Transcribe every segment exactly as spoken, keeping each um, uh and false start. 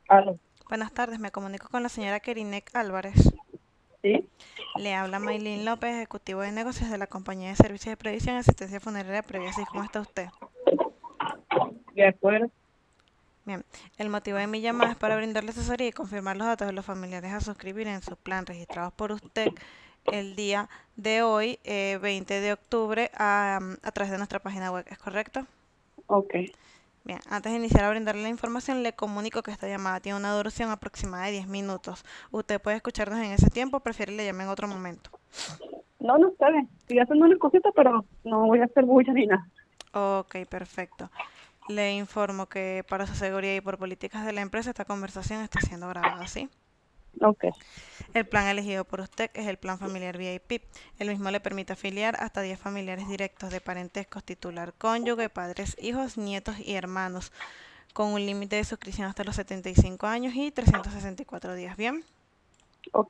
Aló, Buenas tardes, me comunico con la señora Kerinek Álvarez. ¿sí? Le habla Maylin López, ejecutivo de negocios de la compañía de servicios de previsión y asistencia funeraria Previa. Así, ¿cómo está usted? De acuerdo. Bien, el motivo de mi llamada es para brindarle asesoría y confirmar los datos de los familiares a suscribir en su plan registrados por usted el día de hoy, eh, veinte de octubre, a, a través de nuestra página web. ¿Es correcto? Ok. Bien, antes de iniciar a brindarle la información, le comunico que esta llamada tiene una duración aproximada de diez minutos. Usted puede escucharnos en ese tiempo o prefiere le llame en otro momento. No, no, está bien. Estoy haciendo una cosita, pero no voy a hacer bulla ni nada. Ok, perfecto. Le informo que para su seguridad y por políticas de la empresa esta conversación está siendo grabada, ¿sí? Ok, El plan elegido por usted es el plan familiar V I P. El mismo le permite afiliar hasta diez familiares directos de parentescos, titular cónyuge, padres, hijos, nietos y hermanos, con un límite de suscripción hasta los setenta y cinco años y trescientos sesenta y cuatro días. Bien. ok,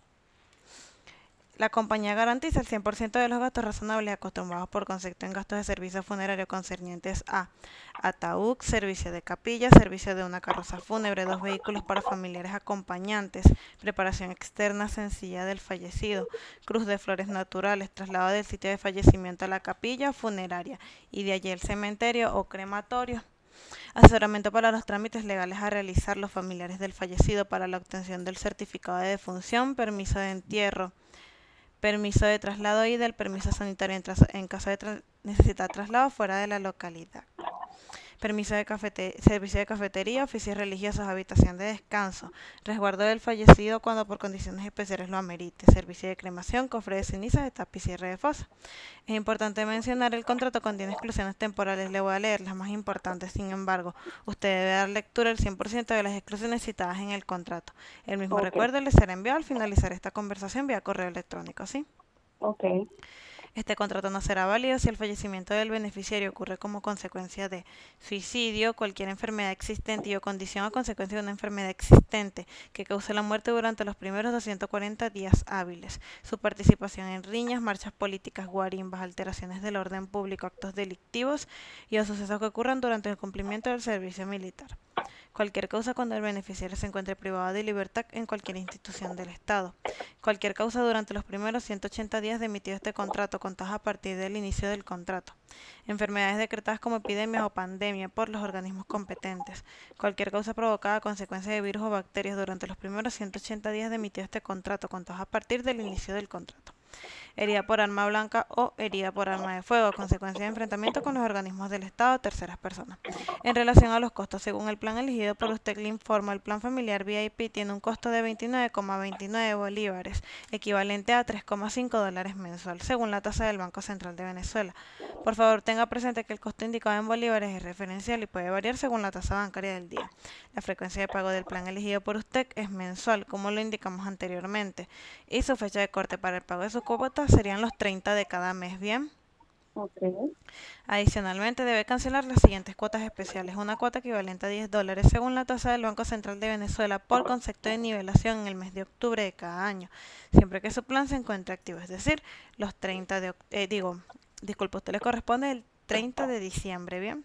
La compañía garantiza el cien por ciento de los gastos razonables acostumbrados por concepto en gastos de servicio funerario concernientes a ataúd, servicio de capilla, servicio de una carroza fúnebre, dos vehículos para familiares acompañantes, preparación externa sencilla del fallecido, cruz de flores naturales, traslado del sitio de fallecimiento a la capilla funeraria y de allí el cementerio o crematorio. Asesoramiento para los trámites legales a realizar los familiares del fallecido para la obtención del certificado de defunción, permiso de entierro, permiso de traslado y del permiso sanitario en, en caso de tra necesitar traslado fuera de la localidad. Permiso de cafete servicio de cafetería, oficios religiosos, habitación de descanso, resguardo del fallecido cuando por condiciones especiales lo amerite, servicio de cremación, cofre de cenizas, etapa y cierre de fosa. Es importante mencionar, el contrato contiene exclusiones temporales, le voy a leer las más importantes, sin embargo, usted debe dar lectura al cien por ciento de las exclusiones citadas en el contrato. El mismo ok, recuerdo le será enviado al finalizar esta conversación vía correo electrónico, ¿sí? ok, Este contrato no será válido si el fallecimiento del beneficiario ocurre como consecuencia de suicidio, cualquier enfermedad existente y o condición a consecuencia de una enfermedad existente que cause la muerte durante los primeros doscientos cuarenta días hábiles. Su participación en riñas, marchas políticas, guarimbas, alteraciones del orden público, actos delictivos y o sucesos que ocurran durante el cumplimiento del servicio militar. Cualquier causa cuando el beneficiario se encuentre privado de libertad en cualquier institución del Estado. Cualquier causa durante los primeros ciento ochenta días de emitido este contrato, contados a partir del inicio del contrato. Enfermedades decretadas como epidemias o pandemia por los organismos competentes. Cualquier causa provocada a consecuencia de virus o bacterias durante los primeros ciento ochenta días de emitido este contrato, contados a partir del inicio del contrato. Herida por arma blanca o herida por arma de fuego, a consecuencia de enfrentamiento con los organismos del Estado o terceras personas. En relación a los costos, según el plan elegido por usted, le informa, el plan familiar V I P tiene un costo de veintinueve coma veintinueve bolívares, equivalente a tres coma cinco dólares mensual, según la tasa del Banco Central de Venezuela. Por favor, tenga presente que el costo indicado en bolívares es referencial y puede variar según la tasa bancaria del día. La frecuencia de pago del plan elegido por usted es mensual, como lo indicamos anteriormente, y su fecha de corte para el pago de su cuota serían los treinta de cada mes. Bien. ok, Adicionalmente, debe cancelar las siguientes cuotas especiales. Una cuota equivalente a diez dólares según la tasa del Banco Central de Venezuela por concepto de nivelación en el mes de octubre de cada año, siempre que su plan se encuentre activo, es decir, los treinta de octubre, eh, digo, disculpe, usted le corresponde el treinta de diciembre. Bien.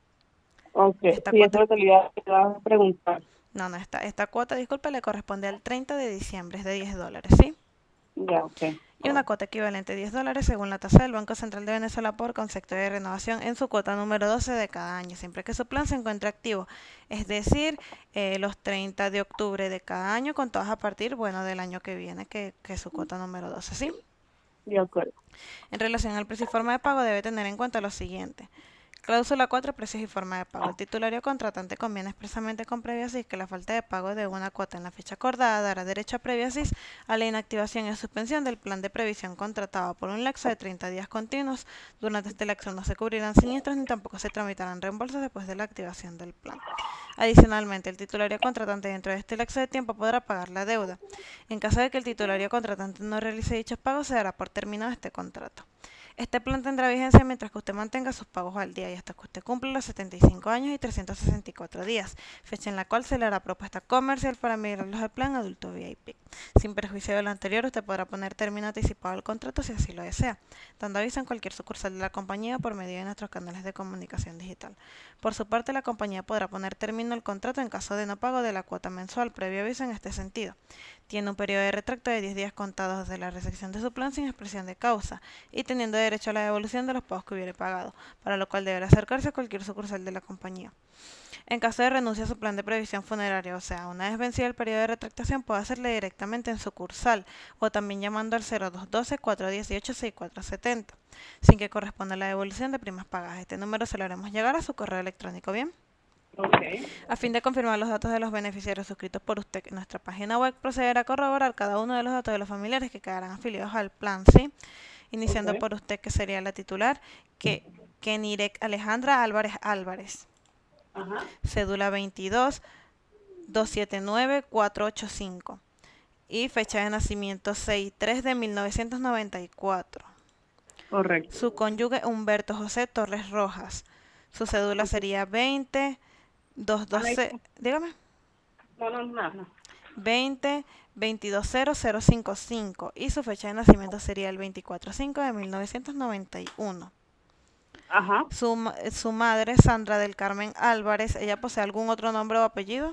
ok. Esta Sí, eso cuota, es lo que le iba le iba a preguntar. no, no, esta, esta cuota, disculpe, le corresponde al treinta de diciembre, es de diez dólares, ¿sí? Ya, ok, Y una cuota equivalente a diez dólares según la tasa del Banco Central de Venezuela por concepto de renovación en su cuota número doce de cada año, siempre que su plan se encuentre activo, es decir, eh, los treinta de octubre de cada año, contados a partir, bueno, del año que viene, que, que es su cuota número doce, ¿sí? de acuerdo. En relación al precio y forma de pago, debe tener en cuenta lo siguiente. Cláusula cuatro. Precios y forma de pago. El titulario contratante conviene expresamente con previo aviso que la falta de pago de una cuota en la fecha acordada dará derecho a previo aviso a la inactivación y suspensión del plan de previsión contratado por un lapso de treinta días continuos. Durante este lapso no se cubrirán siniestros ni tampoco se tramitarán reembolsos después de la activación del plan. Adicionalmente, el titulario contratante dentro de este lapso de tiempo podrá pagar la deuda. En caso de que el titulario contratante no realice dichos pagos, se dará por terminado este contrato. Este plan tendrá vigencia mientras que usted mantenga sus pagos al día y hasta que usted cumpla los setenta y cinco años y trescientos sesenta y cuatro días, fecha en la cual se le hará propuesta comercial para migrarlos al plan adulto V I P. Sin perjuicio de lo anterior, usted podrá poner término anticipado al contrato si así lo desea, dando aviso en cualquier sucursal de la compañía por medio de nuestros canales de comunicación digital. Por su parte, la compañía podrá poner término al contrato en caso de no pago de la cuota mensual, previo aviso en este sentido. Tiene un periodo de retracto de diez días contados desde la recepción de su plan sin expresión de causa y teniendo derecho a la devolución de los pagos que hubiere pagado, para lo cual deberá acercarse a cualquier sucursal de la compañía. En caso de renuncia a su plan de previsión funeraria, o sea, una vez vencido el periodo de retractación, puede hacerle directamente en sucursal o también llamando al cero dos uno dos, cuatro uno ocho, seis cuatro siete cero, sin que corresponda la devolución de primas pagadas. Este número se lo haremos llegar a su correo electrónico, ¿bien? Okay. A fin de confirmar los datos de los beneficiarios suscritos por usted en nuestra página web, procederá a corroborar cada uno de los datos de los familiares que quedarán afiliados al plan, ¿sí? Iniciando Okay. por usted, que sería la titular, que Kenirek Alejandra Álvarez Álvarez. Ajá. Cédula veintidós, doscientos setenta y nueve, cuatrocientos ochenta y cinco y fecha de nacimiento seis tres de mil novecientos noventa y cuatro. Correcto. Su cónyuge Humberto José Torres Rojas. Su cédula Okay. sería veinte, doscientos doce, dígame. No, no, no, no. veinte, veintidós cero cero cincuenta y cinco y su fecha de nacimiento sería el veinticuatro cinco de mil novecientos noventa y uno. Ajá. Su, su madre, Sandra del Carmen Álvarez, ¿ella posee algún otro nombre o apellido?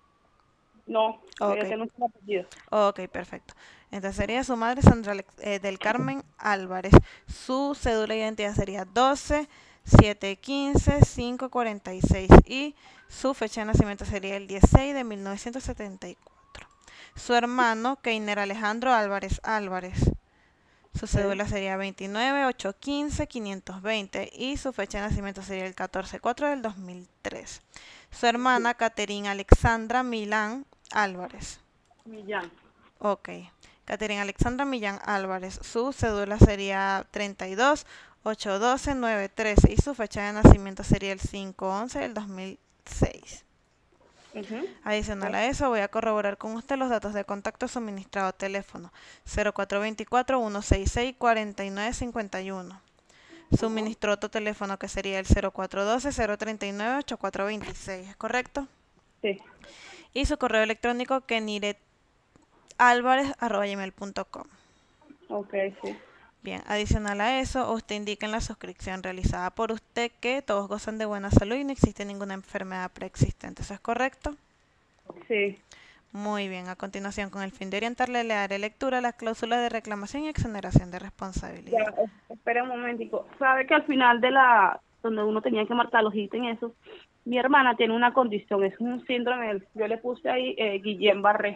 No, Ok, ella tiene un apellido. ok, perfecto. Entonces sería su madre, Sandra eh, del Carmen Álvarez. Su cédula de identidad sería doce, setecientos quince, quinientos cuarenta y seis y su fecha de nacimiento sería el dieciséis de mil novecientos setenta y cuatro. Su hermano, Keiner Alejandro Álvarez Álvarez. Su cédula sería veintinueve, ochocientos quince, quinientos veinte y su fecha de nacimiento sería el catorce cuatro del dos mil tres. Su hermana, Caterina Alexandra Milán Álvarez. Millán. Ok. Caterina Alexandra Millán Álvarez. Su cédula sería treinta y dos, ochocientos doce, novecientos trece y su fecha de nacimiento sería el cinco once del dos mil seis. Uh-huh. Adicional a eso, voy a corroborar con usted los datos de contacto suministrado: teléfono cero cuatro dos cuatro, uno seis seis, cuatro nueve cinco uno. Suministró otro teléfono que sería el cero cuatro uno dos, cero tres nueve, ocho cuatro dos seis, ¿es correcto? Sí. Y su correo electrónico keniretalvarez arroba gmail punto com. Ok, sí. Bien, adicional a eso, usted indica en la suscripción realizada por usted que todos gozan de buena salud y no existe ninguna enfermedad preexistente. ¿Eso es correcto? Sí. Muy bien, a continuación, con el fin de orientarle, le daré lectura a las cláusulas de reclamación y exoneración de responsabilidad. Ya, es- espera un momentico. Sabe que al final de la, donde uno tenía que marcar los ítems, eso, mi hermana tiene una condición, es un síndrome, yo le puse ahí eh, Guillain-Barré,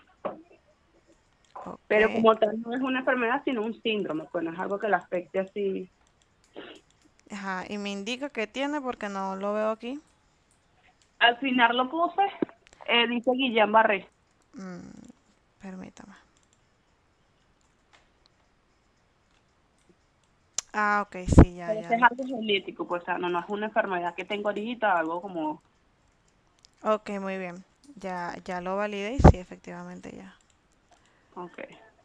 Ok. pero como tal no es una enfermedad, sino un síndrome, pues no es algo que la afecte así. Ajá, y me indica que tiene porque no lo veo aquí. Al final lo puse, eh, dice Guillain-Barré. Mm, permítame. Ah, ok, sí, ya, Pero ya. ese es algo genético, pues o sea, no, no es una enfermedad que tengo ahorita, algo como, Ok, muy bien. Ya, ya lo validé y sí, efectivamente ya. ok.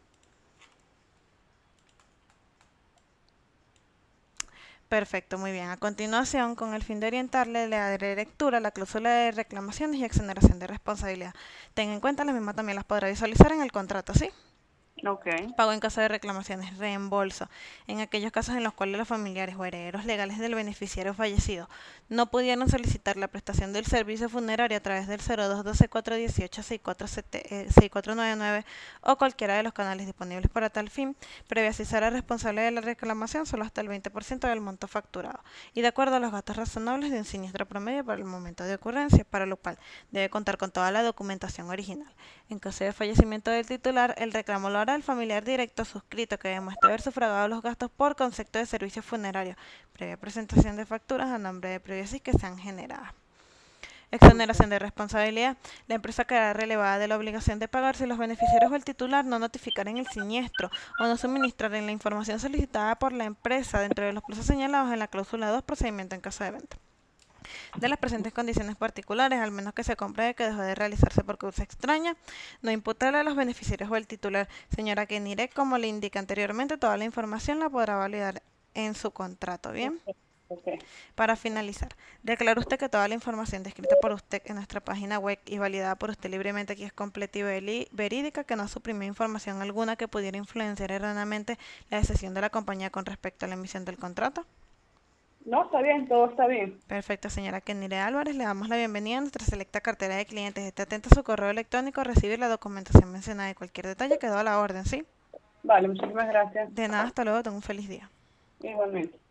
Perfecto, muy bien. A continuación, con el fin de orientarle, le daré lectura a la cláusula de reclamaciones y exoneración de responsabilidad. Tenga en cuenta, las mismas también las podrá visualizar en el contrato, ¿sí? Ok. Pago en caso de reclamaciones, reembolso. En aquellos casos en los cuales los familiares o herederos legales del beneficiario fallecido no pudieron solicitar la prestación del servicio funerario a través del cero dos uno dos, cuatro uno ocho, seis cuatro nueve nueve o cualquiera de los canales disponibles para tal fin, previa cesar al responsable de la reclamación solo hasta el veinte por ciento del monto facturado y de acuerdo a los gastos razonables de un siniestro promedio para el momento de ocurrencia, para lo cual debe contar con toda la documentación original. En caso de fallecimiento del titular, el reclamo lo hará el familiar directo suscrito que demuestre haber sufragado los gastos por concepto de servicio funerario, previa presentación de facturas a nombre de Previesis que sean generadas. Exoneración de responsabilidad. La empresa quedará relevada de la obligación de pagar si los beneficiarios o el titular no notificaren el siniestro o no suministraren la información solicitada por la empresa dentro de los plazos señalados en la cláusula dos, procedimiento en caso de venta. De las presentes condiciones particulares, al menos que se compruebe que dejó de realizarse por causa extraña, no imputarle a los beneficiarios o el titular. Señora Kenirek, como le indica anteriormente, toda la información la podrá validar en su contrato, ¿bien? Ok. Para finalizar, declara usted que toda la información descrita por usted en nuestra página web y validada por usted libremente aquí es completa y veri- verídica, que no suprimió información alguna que pudiera influenciar erróneamente la decisión de la compañía con respecto a la emisión del contrato. No, está bien, todo está bien. Perfecto, señora Kenire Álvarez, le damos la bienvenida a nuestra selecta cartera de clientes. Esté atenta a su correo electrónico a recibir la documentación mencionada y cualquier detalle quedó a la orden, ¿sí? Vale, muchísimas gracias. De nada, hasta luego, tengo un feliz día. Igualmente.